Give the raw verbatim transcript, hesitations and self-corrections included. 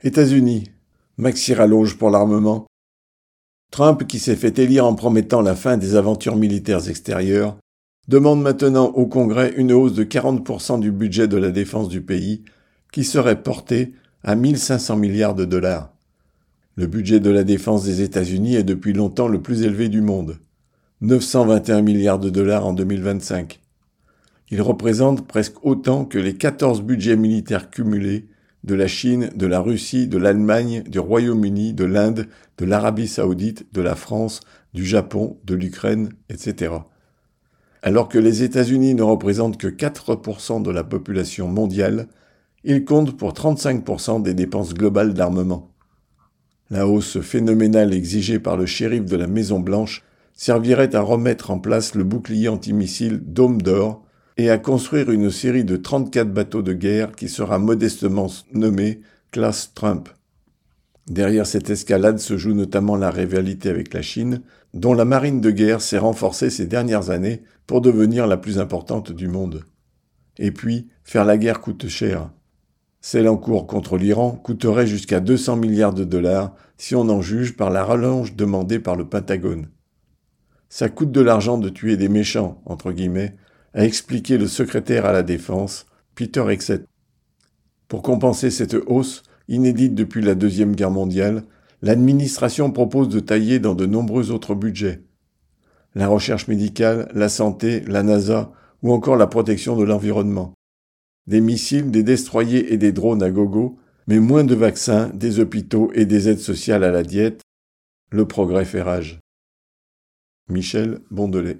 États-Unis. Maxi rallonge pour l'armement. Trump, qui s'est fait élire en promettant la fin des aventures militaires extérieures, demande maintenant au Congrès une hausse de quarante pour cent du budget de la défense du pays, qui serait porté à mille cinq cents milliards de dollars. Le budget de la défense des États-Unis est depuis longtemps le plus élevé du monde, neuf cent vingt et un milliards de dollars en deux mille vingt-cinq. Il représente presque autant que les quatorze budgets militaires cumulés de la Chine, de la Russie, de l'Allemagne, du Royaume-Uni, de l'Inde, de l'Arabie saoudite, de la France, du Japon, de l'Ukraine, et cetera. Alors que les États-Unis ne représentent que quatre pour cent de la population mondiale, ils comptent pour trente-cinq pour cent des dépenses globales d'armement. La hausse phénoménale exigée par le shérif de la Maison-Blanche servirait à remettre en place le bouclier antimissile Dôme d'Or et à construire une série de trente-quatre bateaux de guerre qui sera modestement nommée classe Trump. Derrière cette escalade se joue notamment la rivalité avec la Chine, dont la marine de guerre s'est renforcée ces dernières années pour devenir la plus importante du monde. Et puis, faire la guerre coûte cher. Celle en cours contre l'Iran coûterait jusqu'à deux cents milliards de dollars si on en juge par la rallonge demandée par le Pentagone. Ça coûte de l'argent de tuer des méchants, entre guillemets, a expliqué le secrétaire à la Défense, Peter Hegseth. Pour compenser cette hausse, inédite depuis la Deuxième Guerre mondiale, l'administration propose de tailler dans de nombreux autres budgets. La recherche médicale, la santé, la NASA ou encore la protection de l'environnement. Des missiles, des destroyers et des drones à gogo, mais moins de vaccins, des hôpitaux et des aides sociales à la diète. Le progrès fait rage. Michel Bondelet.